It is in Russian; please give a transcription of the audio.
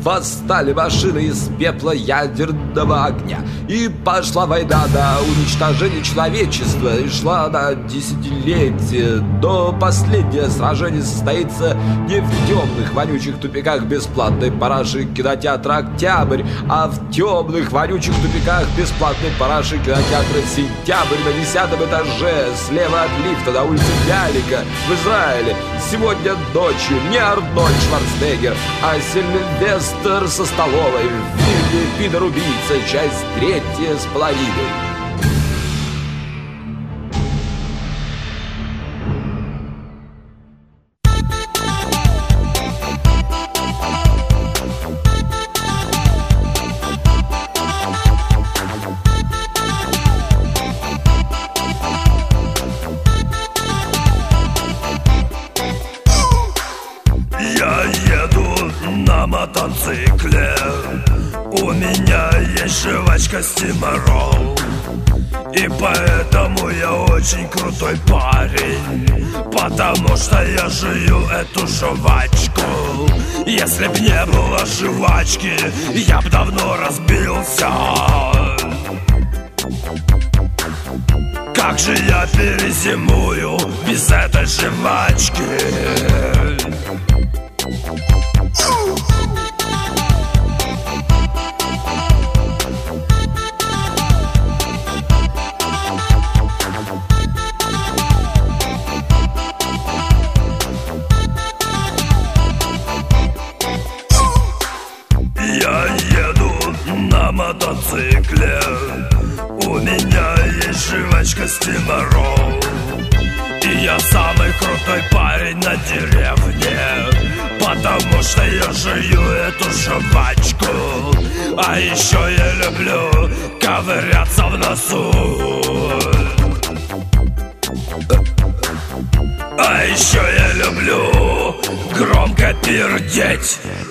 восстали машины из пепла ядерного огня. И пошла война на уничтожение человечества. И шла она десятилетия. До последнее сражение состоится не в темных вонючих тупиках бесплатной параши кинотеатра «Октябрь», а в темных вонючих тупиках бесплатной параши кинотеатра «Сентябрь» на 10-м этаже, слева от лифта на улице Бялика в Израиле. Сегодня ночью не Арнольд Шварценеггер, а Сильвестр со Сталлоне в фильме «Пидор-убийца», часть 3,5. Я еду на мотоцикле, у меня есть жвачка Стимарол. И поэтому я очень крутой парень, потому что я жую эту жвачку. Если б не было жвачки, я б давно разбился. Как же я перезимую без этой жвачки? Я еду на мотоцикле, у меня есть жвачка Стимарол. И я самый крутой парень на деревне, потому что я жую эту жвачку. А еще я люблю ковыряться в носу. А еще я люблю громко пердеть.